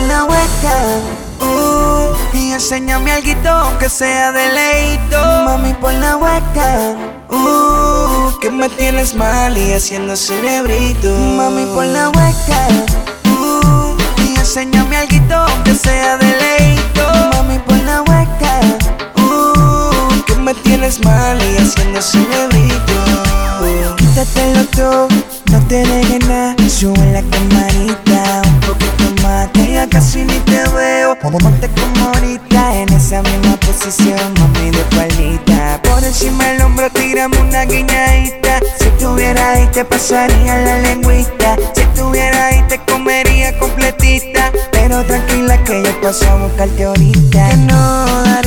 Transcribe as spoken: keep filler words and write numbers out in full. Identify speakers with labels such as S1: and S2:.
S1: la hueca. Uh, y enséñame alguito, aunque sea de leíto. Mami, pon la hueca. Uh, que me tienes mal y haciendo cerebrito. Mami, pon la hueca. Uh, y enséñame alguito, aunque sea de leíto. Mami, pon la hueca. Uh, que me tienes mal y haciendo cerebrito. Uh, quítatelo tú, no te dejes nada. Sube la camarita un poquito más, que ya casi ni te veo. Ponte como ahorita en esa misma posición, mami, de espaldita. Por encima del hombro tírame una guiñadita. Si estuvieras ahí te pasaría la lengüita. Si estuvieras ahí te comería completita. Pero tranquila que yo paso a buscarte ahorita. Que no